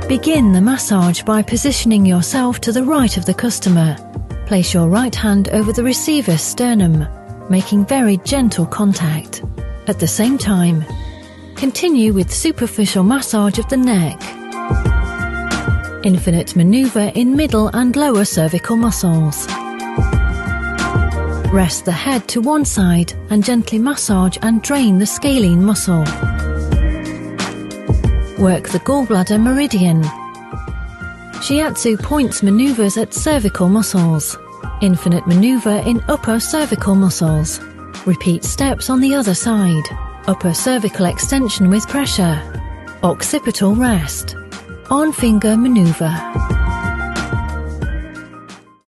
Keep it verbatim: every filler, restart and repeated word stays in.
Begin the massage by positioning yourself to the right of the customer. Place your right hand over the receiver's sternum, making very gentle contact. At the same time, continue with superficial massage of the neck. Infinite maneuver in middle and lower cervical muscles. Rest the head to one side and gently massage and drain the scalene muscle. Work the gallbladder meridian. Shiatsu points maneuvers at cervical muscles. Infinite maneuver in upper cervical muscles. Repeat steps on the other side. Upper cervical extension with pressure. Occipital rest. On finger maneuver.